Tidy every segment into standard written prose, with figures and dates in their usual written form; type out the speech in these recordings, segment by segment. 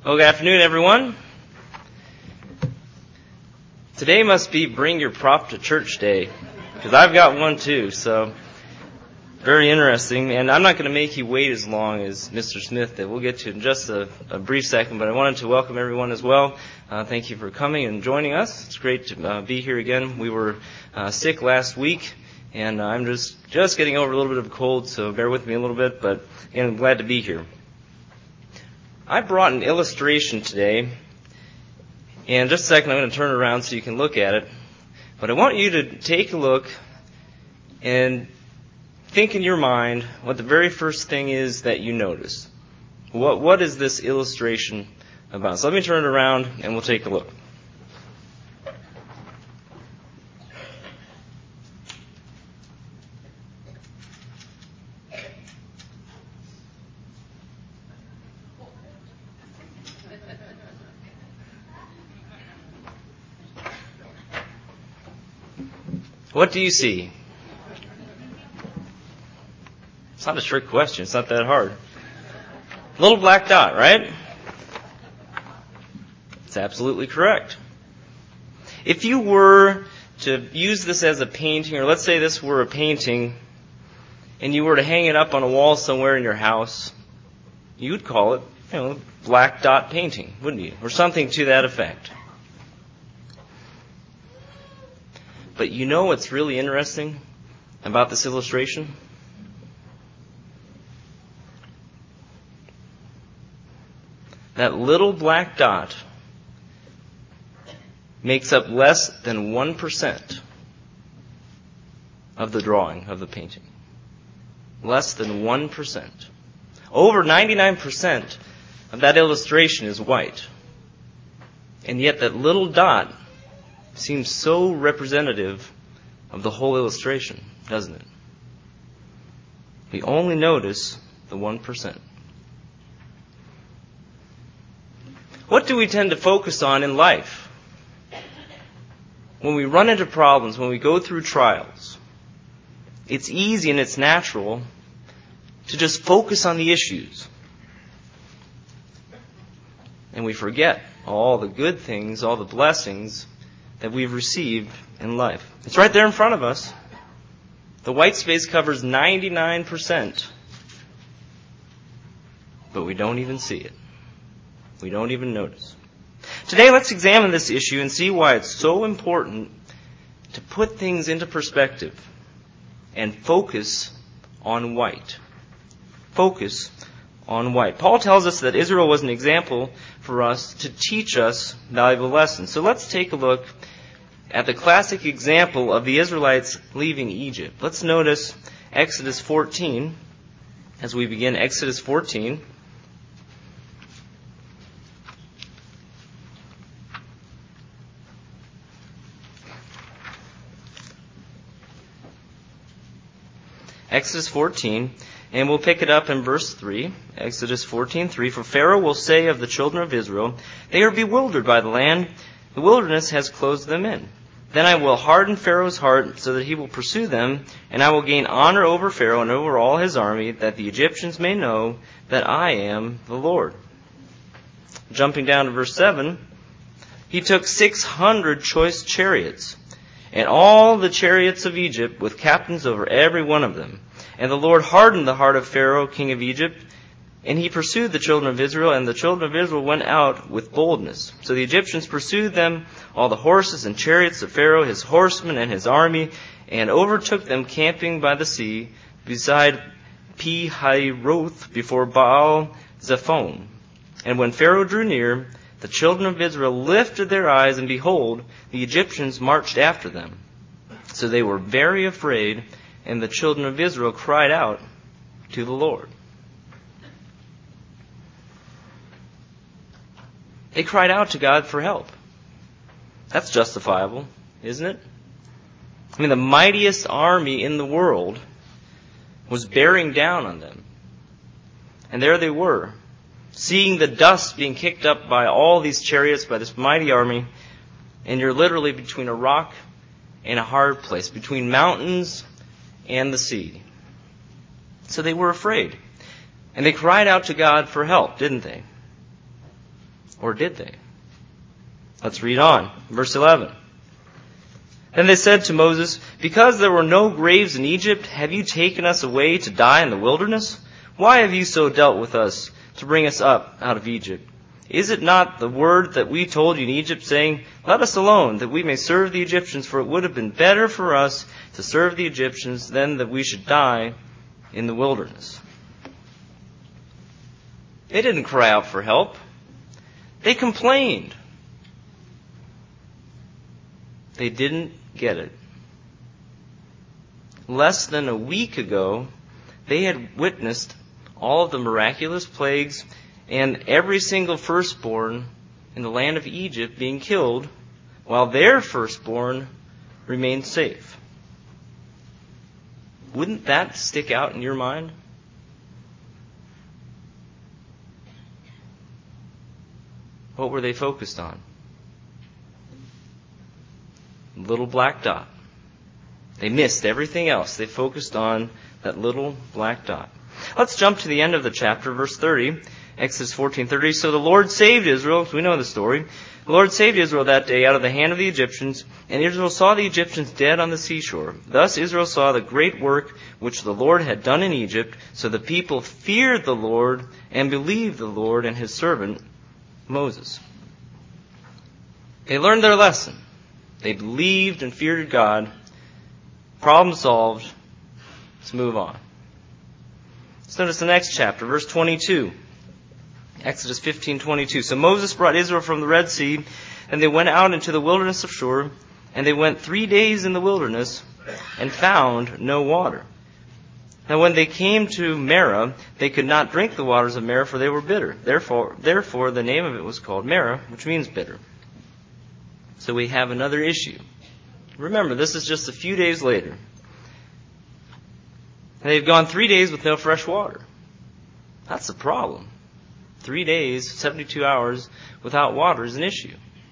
Well, good afternoon, everyone. Today must be Bring Your Prop to Church Day, because I've got one too, so very interesting. And I'm not going to make you wait as long as Mr. Smith that we'll get to in just a brief second, but I wanted to welcome everyone as well. Thank you for coming and joining us. It's great to be here again. We were sick last week, and I'm just getting over a little bit of a cold, so bear with me a little bit, but again, I'm glad to be here. I brought an illustration today, and in just a second I'm going to turn it around so you can look at it. But I want you to take a look and think in your mind what the very first thing is that you notice. What is this illustration about? So let me turn it around and we'll take a look. What do you see? It's not a trick question. It's not that hard. Little black dot, right? It's absolutely correct. If you were to use this as a painting, or let's say this were a painting, and you were to hang it up on a wall somewhere in your house, you would call it, black dot painting, wouldn't you? Or something to that effect. But you know what's really interesting about this illustration? That little black dot makes up less than 1% of the drawing of the painting. Less than 1%. Over 99% of that illustration is white. And yet that little dot seems so representative of the whole illustration, doesn't it? We only notice the 1%. What do we tend to focus on in life? When we run into problems, when we go through trials, it's easy and it's natural to just focus on the issues. And we forget all the good things, all the blessings that we've received in life. It's right there in front of us. The white space covers 99%, but we don't even see it. We don't even notice. Today, let's examine this issue and see why it's so important to put things into perspective and focus on white. Focus on white. Paul tells us that Israel was an example for us to teach us valuable lessons. So let's take a look at the classic example of the Israelites leaving Egypt. Let's notice Exodus 14 as we begin Exodus 14. Exodus 14, and we'll pick it up in verse 3. Exodus 14:3. For Pharaoh will say of the children of Israel, they are bewildered by the land. The wilderness has closed them in. Then I will harden Pharaoh's heart so that he will pursue them, and I will gain honor over Pharaoh and over all his army, that the Egyptians may know that I am the Lord. Jumping down to verse 7, he took 600 choice chariots, and all the chariots of Egypt with captains over every one of them. And the Lord hardened the heart of Pharaoh, king of Egypt, and he pursued the children of Israel, and the children of Israel went out with boldness. So the Egyptians pursued them, all the horses and chariots of Pharaoh, his horsemen and his army, and overtook them camping by the sea, beside Pi-hahiroth, before Baal-zephon. And when Pharaoh drew near, the children of Israel lifted their eyes, and behold, the Egyptians marched after them. So they were very afraid, and the children of Israel cried out to the Lord. They cried out to God for help. That's justifiable, isn't it? I mean, the mightiest army in the world was bearing down on them. And there they were, seeing the dust being kicked up by all these chariots, by this mighty army, and you're literally between a rock and a hard place, between mountains and the sea. So they were afraid. And they cried out to God for help, didn't they? Or did they? Let's read on. Verse 11. Then they said to Moses, because there were no graves in Egypt, have you taken us away to die in the wilderness? Why have you so dealt with us to bring us up out of Egypt? Is it not the word that we told you in Egypt, saying, let us alone, that we may serve the Egyptians, for it would have been better for us to serve the Egyptians than that we should die in the wilderness. They didn't cry out for help. They complained. They didn't get it. Less than a week ago, they had witnessed all of the miraculous plagues and every single firstborn in the land of Egypt being killed, while their firstborn remained safe. Wouldn't that stick out in your mind? What were they focused on? Little black dot. They missed everything else. They focused on that little black dot. Let's jump to the end of the chapter, verse 30. Exodus 14:30. So the Lord saved Israel. We know the story. The Lord saved Israel that day out of the hand of the Egyptians, and Israel saw the Egyptians dead on the seashore. Thus Israel saw the great work which the Lord had done in Egypt. So the people feared the Lord and believed the Lord and his servant Moses. They learned their lesson. They believed and feared God. Problem solved. Let's move on. Let's notice the next chapter, verse 22. Exodus 15:22. So Moses brought Israel from the Red Sea, and they went out into the wilderness of Shur, and they went 3 days in the wilderness and found no water. Now when they came to Marah, they could not drink the waters of Marah, for they were bitter. Therefore the name of it was called Marah, which means bitter. So we have another issue. Remember, this is just a few days later. And they've gone 3 days with no fresh water. That's the problem. 3 days, 72 hours without water is an issue.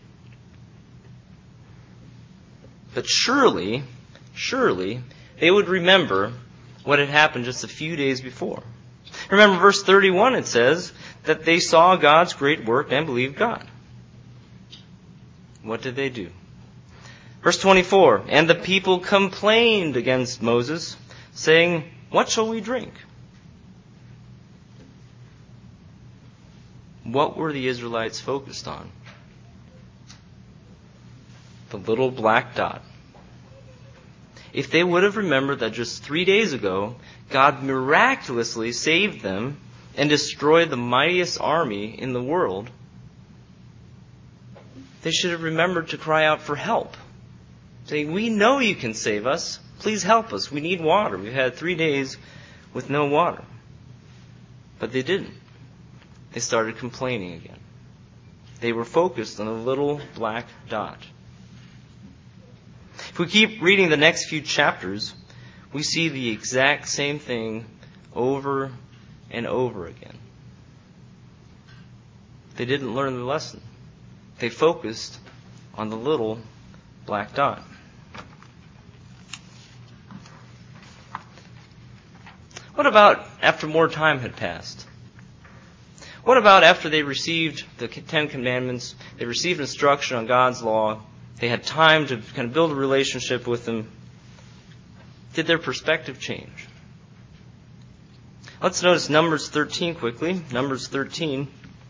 But surely, they would remember what had happened just a few days before. Remember, verse 31, it says that they saw God's great work and believed God. What did they do? Verse 24, and the people complained against Moses, saying, what shall we drink? What were the Israelites focused on? The little black dot. If they would have remembered that just 3 days ago, God miraculously saved them and destroyed the mightiest army in the world, they should have remembered to cry out for help, saying, we know you can save us. Please help us. We need water. We've had 3 days with no water. But they didn't. They started complaining again. They were focused on a little black dot. If we keep reading the next few chapters, we see the exact same thing over and over again. They didn't learn the lesson. They focused on the little black dot. What about after more time had passed? What about after they received the 10 Commandments, they received instruction on God's law, they had time to kind of build a relationship with Him? Did their perspective change? Let's notice Numbers 13 quickly. Numbers 13.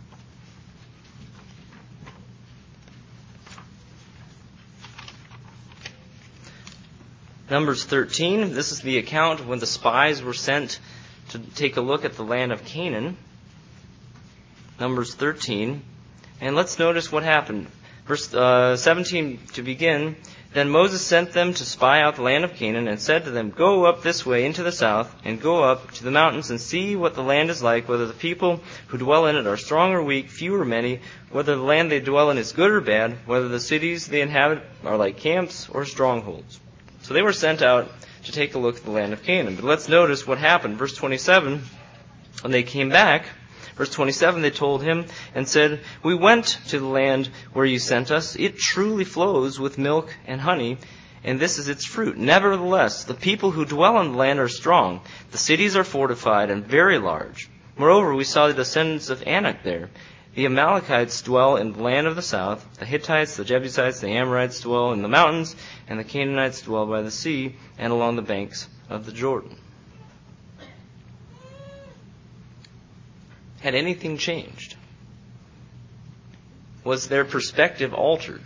Numbers 13, this is the account when the spies were sent to take a look at the land of Canaan. Numbers 13. And let's notice what happened. Verse 17 to begin. Then Moses sent them to spy out the land of Canaan and said to them, go up this way into the south and go up to the mountains and see what the land is like, whether the people who dwell in it are strong or weak, few or many, whether the land they dwell in is good or bad, whether the cities they inhabit are like camps or strongholds. So they were sent out to take a look at the land of Canaan. But let's notice what happened. Verse 27, when they came back, verse 27, they told him and said, we went to the land where you sent us. It truly flows with milk and honey, and this is its fruit. Nevertheless, the people who dwell on the land are strong. The cities are fortified and very large. Moreover, we saw the descendants of Anak there. The Amalekites dwell in the land of the south. The Hittites, the Jebusites, the Amorites dwell in the mountains, and the Canaanites dwell by the sea and along the banks of the Jordan. Had anything changed? Was their perspective altered?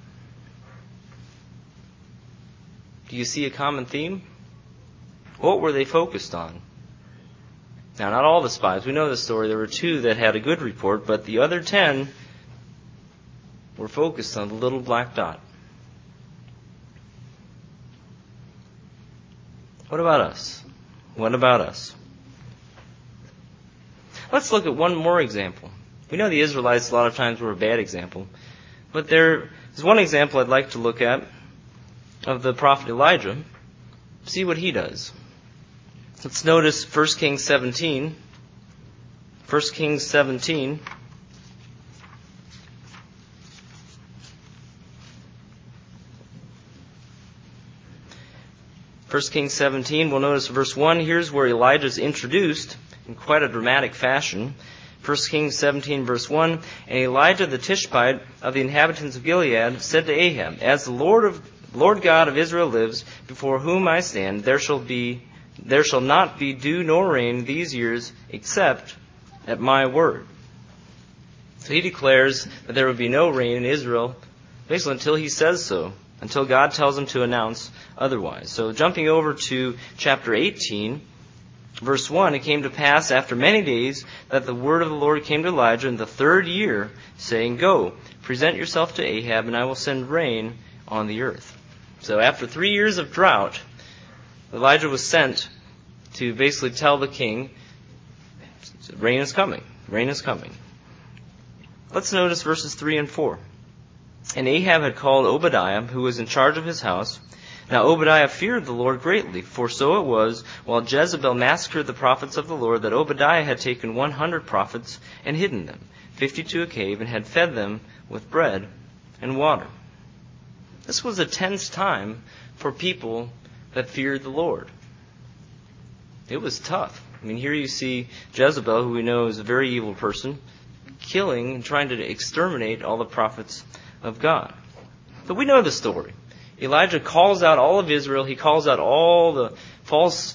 Do you see a common theme? What were they focused on? Now, not all the spies. We know the story. There were 2 that had a good report, but the other 10 were focused on the little black dot. What about us? What about us? Let's look at one more example. We know the Israelites a lot of times were a bad example, but there is one example I'd like to look at of the prophet Elijah. See what he does. Let's notice 1 Kings 17. 1 Kings 17. First Kings 17, we'll notice verse 1. Here's where Elijah is introduced in quite a dramatic fashion. 1 Kings 17, verse 1. And Elijah the Tishbite of the inhabitants of Gilead said to Ahab, As the Lord God of Israel lives, before whom I stand, there shall not be dew nor rain these years, except at my word. So he declares that there would be no rain in Israel, basically until he says so, until God tells him to announce otherwise. So jumping over to chapter 18, verse 1, It came to pass after many days that the word of the Lord came to Elijah in the 3rd year, saying, Go, present yourself to Ahab, and I will send rain on the earth. So after 3 years of drought, Elijah was sent to basically tell the king, rain is coming. Rain is coming. Let's notice verses 3 and 4. And Ahab had called Obadiah, who was in charge of his house. Now Obadiah feared the Lord greatly, for so it was, while Jezebel massacred the prophets of the Lord, that Obadiah had taken 100 prophets and hidden them, 50 to a cave, and had fed them with bread and water. This was a tense time for people that feared the Lord. It was tough. I mean, here you see Jezebel, who we know is a very evil person, killing and trying to exterminate all the prophets of God. But we know the story. Elijah calls out all of Israel. He calls out all the false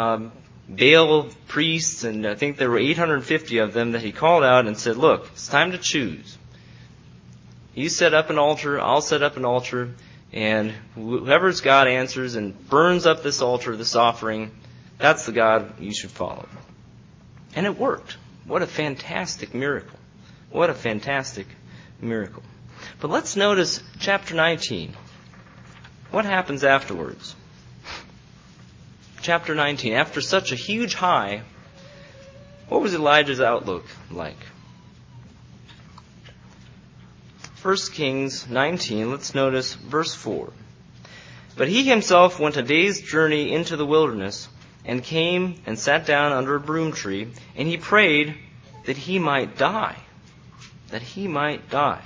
Baal priests, and I think there were 850 of them that he called out and said, Look, it's time to choose. You set up an altar, I'll set up an altar, and whoever's God answers and burns up this altar, this offering, that's the God you should follow. And it worked. What a fantastic miracle. What a fantastic miracle. But let's notice chapter 19. What happens afterwards? Chapter 19. After such a huge high, what was Elijah's outlook like? 1 Kings 19, let's notice verse 4. But he himself went a day's journey into the wilderness, and came and sat down under a broom tree, and he prayed that he might die. That he might die.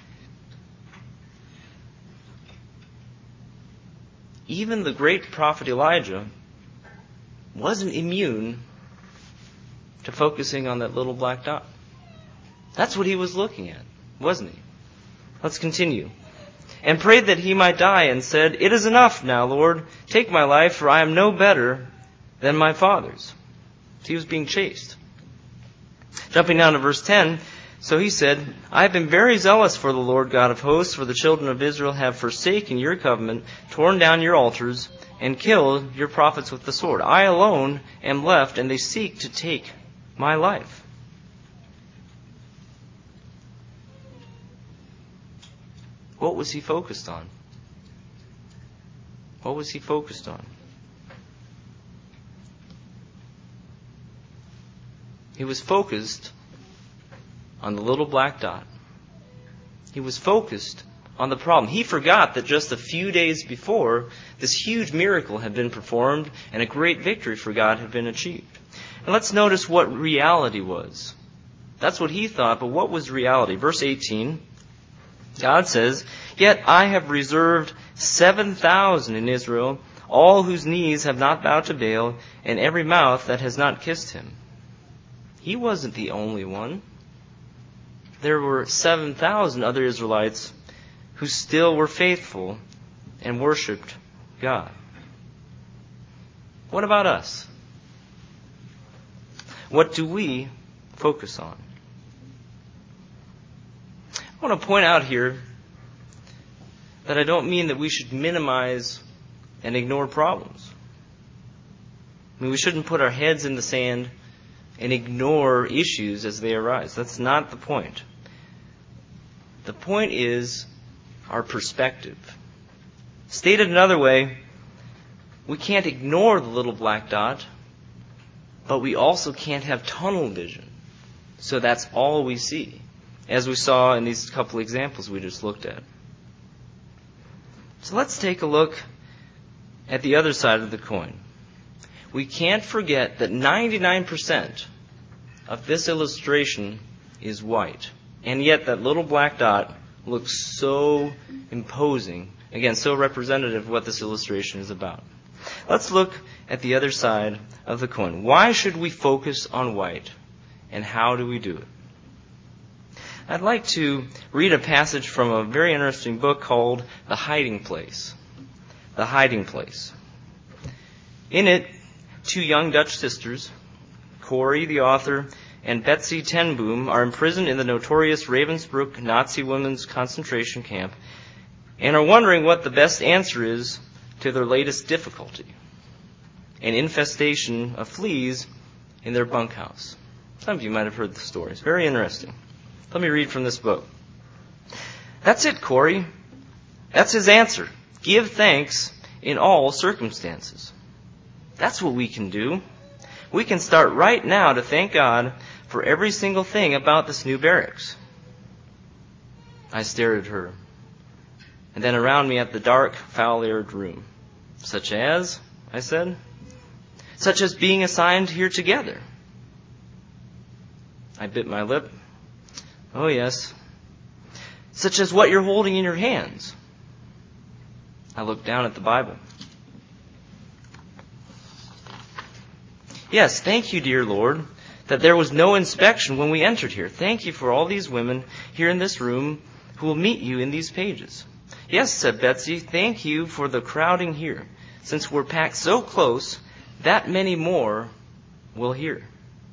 Even the great prophet Elijah wasn't immune to focusing on that little black dot. That's what he was looking at, wasn't he? Let's continue. And prayed that he might die, and said, It is enough now, Lord. Take my life, for I am no better than my fathers. He was being chased. Jumping down to verse 10, so he said, I have been very zealous for the Lord God of hosts, for the children of Israel have forsaken your covenant, torn down your altars, and killed your prophets with the sword. I alone am left, and they seek to take my life. What was he focused on? What was he focused on? He was focused on the little black dot. He was focused on the problem. He forgot that just a few days before, this huge miracle had been performed and a great victory for God had been achieved. And let's notice what reality was. That's what he thought, but what was reality? Verse 18, God says, Yet I have reserved 7,000 in Israel, all whose knees have not bowed to Baal, and every mouth that has not kissed him. He wasn't the only one. there were 7,000 other Israelites who still were faithful and worshiped God. What about us? What do we focus on? I want to point out here that I don't mean that we should minimize and ignore problems. I mean, we shouldn't put our heads in the sand and ignore issues as they arise. That's not the point. The point is our perspective. Stated another way, we can't ignore the little black dot, but we also can't have tunnel vision. So that's all we see, as we saw in these couple examples we just looked at. So let's take a look at the other side of the coin. We can't forget that 99% of this illustration is white. And yet that little black dot looks so imposing. Again, so representative of what this illustration is about. Let's look at the other side of the coin. Why should we focus on white? And how do we do it? I'd like to read a passage from a very interesting book called The Hiding Place. The Hiding Place. In it, two young Dutch sisters, Corrie, the author, and Betsy ten Boom, are imprisoned in the notorious Ravensbrück Nazi women's concentration camp and are wondering what the best answer is to their latest difficulty, an infestation of fleas in their bunkhouse. Some of you might have heard the story. It's very interesting. Let me read from this book. That's it, Corrie. That's his answer. Give thanks in all circumstances. That's what we can do. We can start right now to thank God for every single thing about this new barracks. I stared at her, and then around me at the dark, foul-aired room. Such as, I said, such as being assigned here together. I bit my lip. Oh, yes. Such as what you're holding in your hands. I looked down at the Bible. Yes, thank you, dear Lord, that there was no inspection when we entered here. Thank you for all these women here in this room who will meet you in these pages. Yes, said Betsy, thank you for the crowding here. Since we're packed so close, that many more will hear.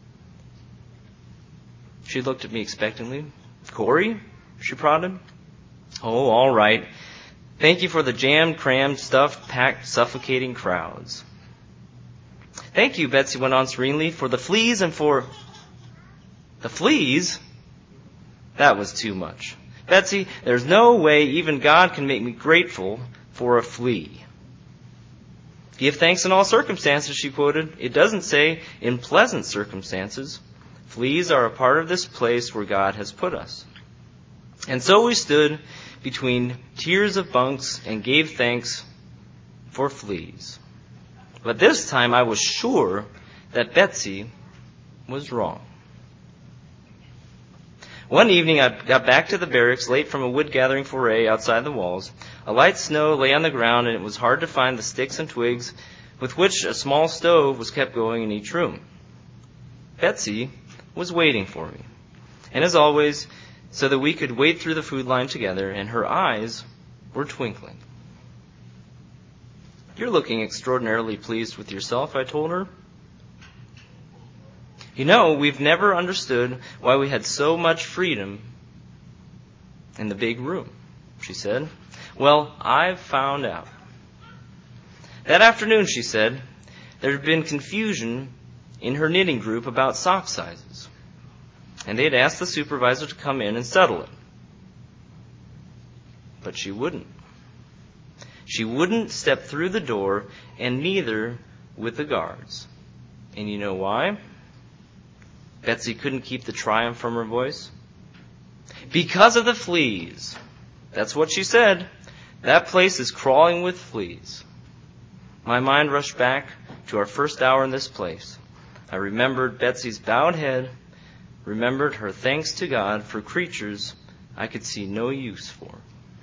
She looked at me expectantly. Corrie? She prodded. Oh, all right. Thank you for the jammed, crammed, stuffed, packed, suffocating crowds. Thank you, Betsy went on serenely, for the fleas and for... The fleas? That was too much. Betsy, there's no way even God can make me grateful for a flea. Give thanks in all circumstances, she quoted. It doesn't say in pleasant circumstances. Fleas are a part of this place where God has put us. And so we stood between tiers of bunks and gave thanks for fleas. But this time I was sure that Betsy was wrong. One evening I got back to the barracks late from a wood-gathering foray outside the walls. A light snow lay on the ground, and it was hard to find the sticks and twigs with which a small stove was kept going in each room. Betsy was waiting for me, and as always, so that we could wait through the food line together, and her eyes were twinkling. You're looking extraordinarily pleased with yourself, I told her. You know, we've never understood why we had so much freedom in the big room, she said. Well, I've found out. That afternoon, she said, there had been confusion in her knitting group about sock sizes, and they had asked the supervisor to come in and settle it. But she wouldn't. She wouldn't step through the door, and neither with the guards. And you know why? Betsy couldn't keep the triumph from her voice. Because of the fleas. That's what she said. That place is crawling with fleas. My mind rushed back to our first hour in this place. I remembered Betsy's bowed head, remembered her thanks to God for creatures I could see no use for.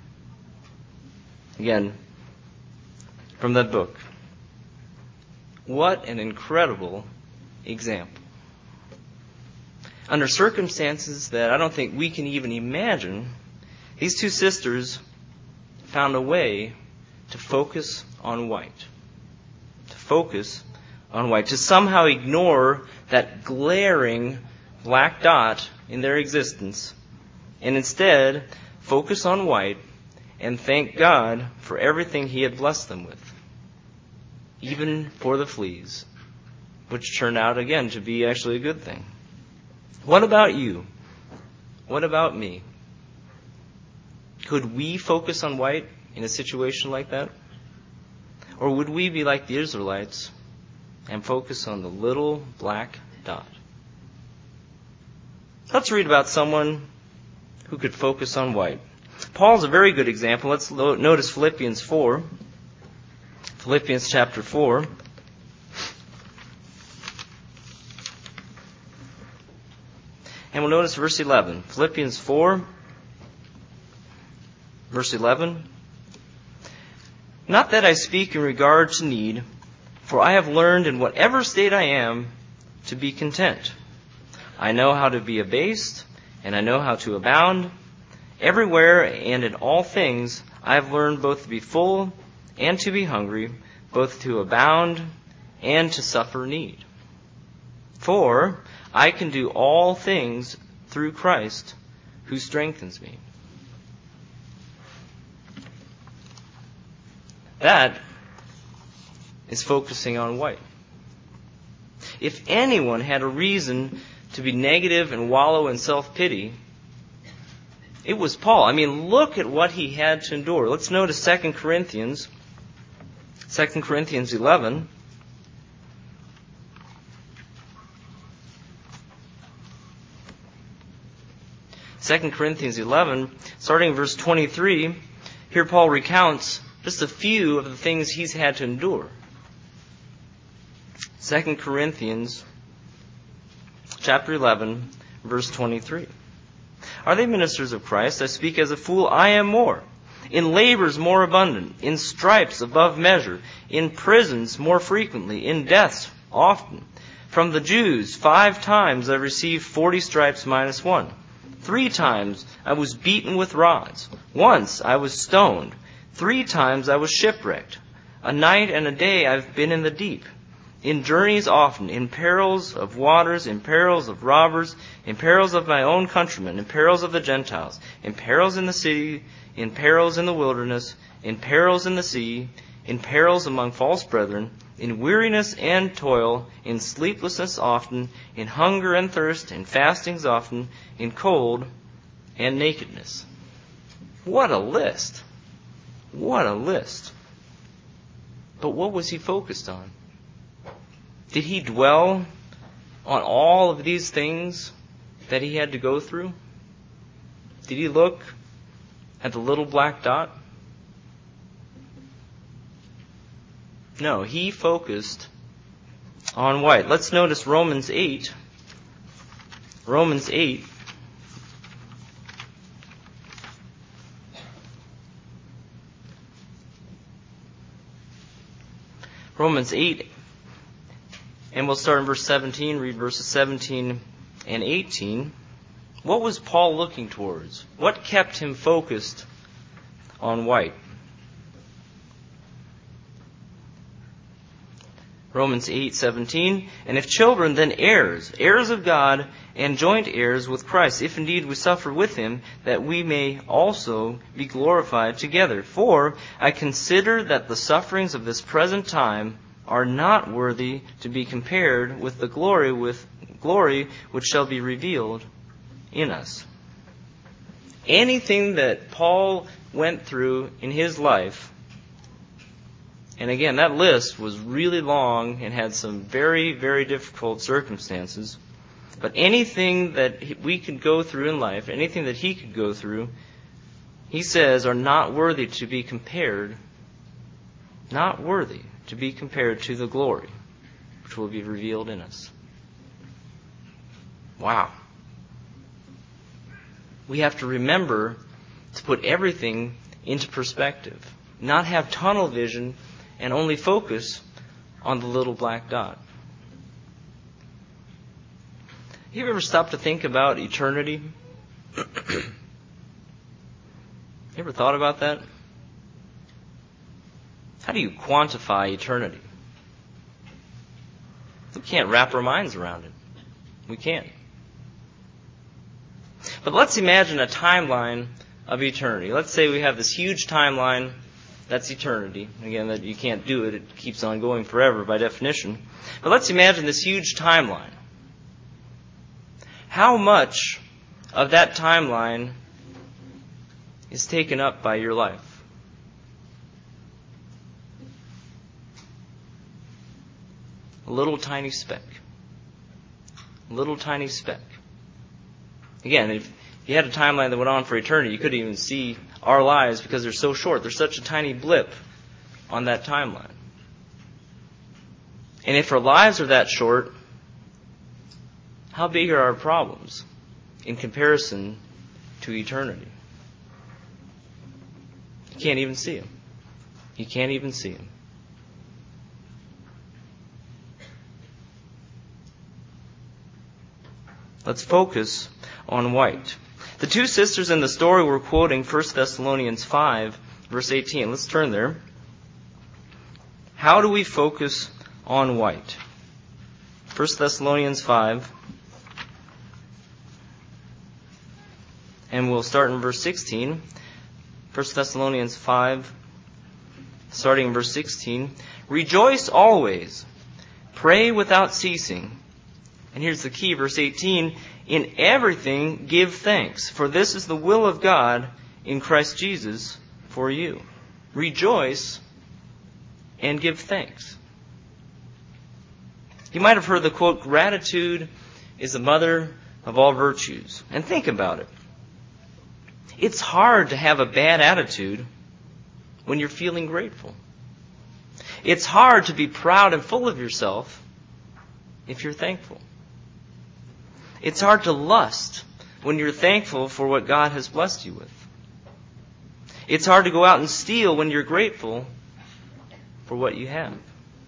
Again, from that book. What an incredible example. under circumstances that I don't think we can even imagine, these two sisters found a way to focus on white. To focus on white. To somehow ignore that glaring black dot in their existence and instead focus on white and thank God for everything He had blessed them with. Even for the fleas, which turned out again to be actually a good thing. What about you? What about me? Could we focus on white in a situation like that? Or would we be like the Israelites and focus on the little black dot? Let's read about someone who could focus on white. Paul's a very good example. Let's notice Philippians 4. Philippians chapter 4. And we'll notice verse 11. Philippians 4, verse 11. Not that I speak in regard to need, for I have learned in whatever state I am to be content. I know how to be abased, and I know how to abound. Everywhere and in all things I have learned both to be full and to be hungry, both to abound and to suffer need. For I can do all things through Christ who strengthens me. That is focusing on white. If anyone had a reason to be negative and wallow in self-pity, it was Paul. I mean, look at what he had to endure. Let's notice 2 Corinthians 11. 2 Corinthians 11, starting in verse 23, here Paul recounts just a few of the things he's had to endure. 2 Corinthians chapter 11, verse 23. Are they ministers of Christ? I speak as a fool. I am more. In labors more abundant. In stripes above measure. In prisons more frequently. In deaths often. From the Jews 5 times I received 40 stripes minus 1. 3 times I was beaten with rods. Once I was stoned. 3 times I was shipwrecked. A night and a day I've been in the deep. In journeys often, in perils of waters, in perils of robbers, in perils of my own countrymen, in perils of the Gentiles, in perils in the city, in perils in the wilderness, in perils in the sea, in perils among false brethren, in weariness and toil, in sleeplessness often, in hunger and thirst, in fastings often, in cold and nakedness. What a list! What a list! But what was he focused on? Did he dwell on all of these things that he had to go through? Did he look at the little black dot? No, he focused on white. Let's notice Romans 8. Romans 8. Romans 8. And we'll start in verse 17, read verses 17 and 18. What was Paul looking towards? What kept him focused on white? Romans 8:17. And if children, then heirs, heirs of God, and joint heirs with Christ, if indeed we suffer with him, that we may also be glorified together. For I consider that the sufferings of this present time are not worthy to be compared with the glory which shall be revealed in us. Anything that Paul went through in his life, and again, that list was really long and had some very, very difficult circumstances, but anything that we could go through in life, anything that he could go through, he says are not worthy to be compared, not worthy to be compared to the glory which will be revealed in us. Wow. We have to remember to put everything into perspective, not have tunnel vision and only focus on the little black dot. you ever stopped to think about eternity? You ever thought about that? How do you quantify eternity? We can't wrap our minds around it. We can't. But let's imagine a timeline of eternity. Let's say we have this huge timeline. That's eternity. Again, that you can't do it. It keeps on going forever by definition. But let's imagine this huge timeline. How much of that timeline is taken up by your life? A little tiny speck. A little tiny speck. Again, if you had a timeline that went on for eternity, you couldn't even see our lives because they're so short. There's such a tiny blip on that timeline. And if our lives are that short, how big are our problems in comparison to eternity? You can't even see them. You can't even see them. Let's focus on white. The two sisters in the story we're quoting 1 Thessalonians 5, verse 18. Let's turn there. How do we focus on white? 1 Thessalonians 5. And we'll start in verse 16. 1 Thessalonians 5, starting in verse 16. Rejoice always. Pray without ceasing. And here's the key, verse 18. In everything give thanks, for this is the will of God in Christ Jesus for you. Rejoice and give thanks. You might have heard the quote, gratitude is the mother of all virtues. And think about it. It's hard to have a bad attitude when you're feeling grateful. It's hard to be proud and full of yourself if you're thankful. It's hard to lust when you're thankful for what God has blessed you with. It's hard to go out and steal when you're grateful for what you have.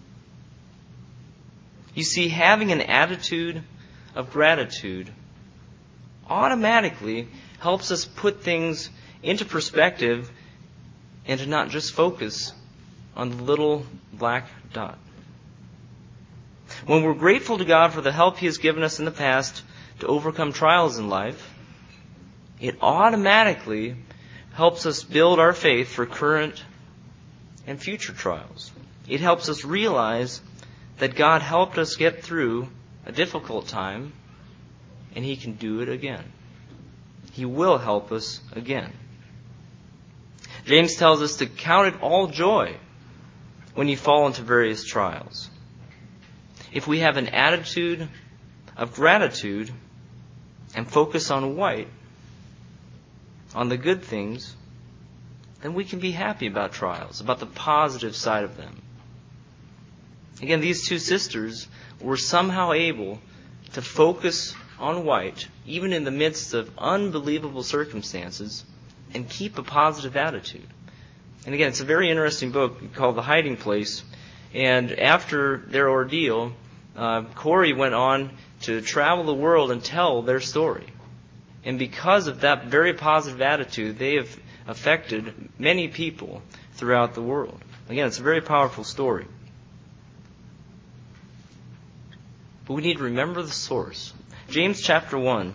You see, having an attitude of gratitude automatically helps us put things into perspective and to not just focus on the little black dot. When we're grateful to God for the help He has given us in the past to overcome trials in life, it automatically helps us build our faith for current and future trials. It helps us realize that God helped us get through a difficult time, and He can do it again. He will help us again. James tells us to count it all joy when you fall into various trials. If we have an attitude of gratitude and focus on white, on the good things, then we can be happy about trials, about the positive side of them. Again, these two sisters were somehow able to focus on white, even in the midst of unbelievable circumstances, and keep a positive attitude. And again, it's a very interesting book called The Hiding Place. And after their ordeal, Corey went on to travel the world and tell their story. And because of that very positive attitude, they have affected many people throughout the world. Again, it's a very powerful story. But we need to remember the source. James chapter 1.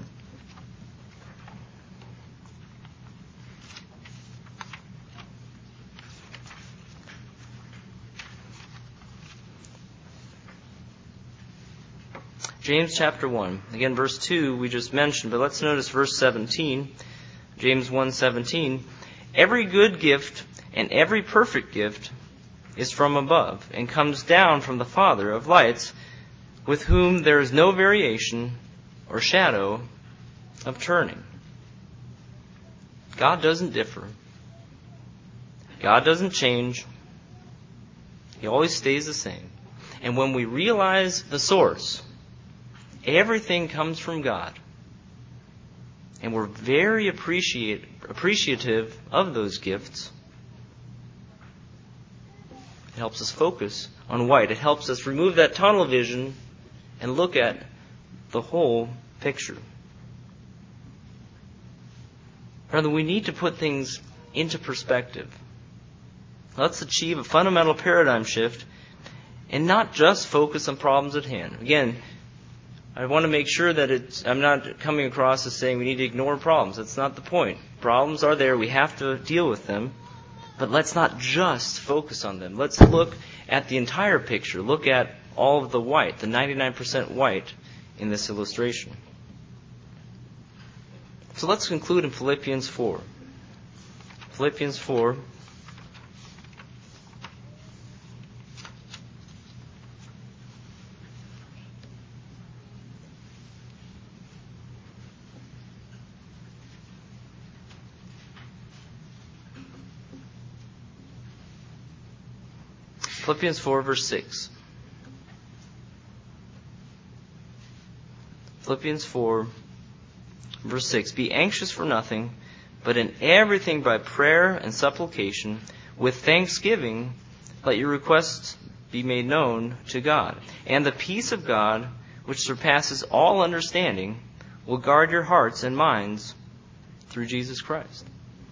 James chapter 1. Again, verse 2 we just mentioned, but let's notice verse 17. James 1:17. Every good gift and every perfect gift is from above and comes down from the Father of lights, with whom there is no variation or shadow of turning. God doesn't differ. God doesn't change. He always stays the same. And when we realize the source, everything comes from God. And we're very appreciative of those gifts. It helps us focus on white. It helps us remove that tunnel vision and look at the whole picture. picture. Rather, we need to put things into perspective. Let's achieve a fundamental paradigm shift and not just focus on problems at hand. Again, I want to make sure that I'm not coming across as saying we need to ignore problems. That's not the point. Problems are there. We have to deal with them. But let's not just focus on them. Let's look at the entire picture. Look at all of the white, the 99% white in this illustration. So let's conclude in Philippians 4. Philippians 4. Philippians 4, verse 6. Philippians 4, verse 6. Be anxious for nothing, but in everything by prayer and supplication, with thanksgiving, let your requests be made known to God. And the peace of God, which surpasses all understanding, will guard your hearts and minds through Jesus Christ.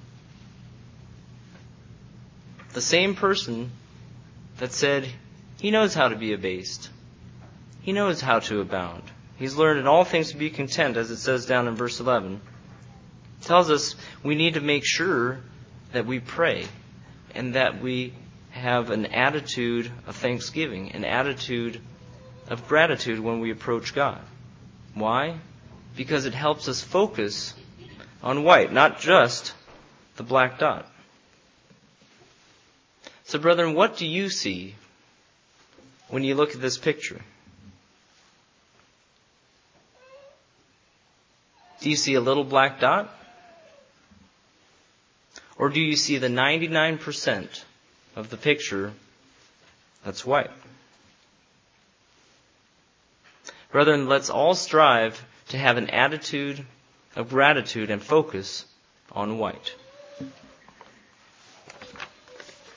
The same person that said he knows how to be abased. He knows how to abound. He's learned in all things to be content, as it says down in verse 11. It tells us we need to make sure that we pray and that we have an attitude of thanksgiving, an attitude of gratitude when we approach God. Why? Because it helps us focus on white, not just the black dot. So, brethren, what do you see when you look at this picture? Do you see a little black dot? Or do you see the 99% of the picture that's white? Brethren, let's all strive to have an attitude of gratitude and focus on white.